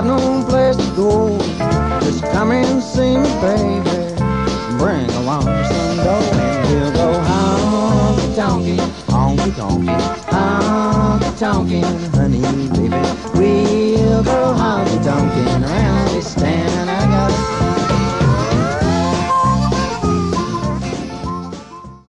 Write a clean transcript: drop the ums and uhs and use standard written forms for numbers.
got no place to go. Just come and see me, babe.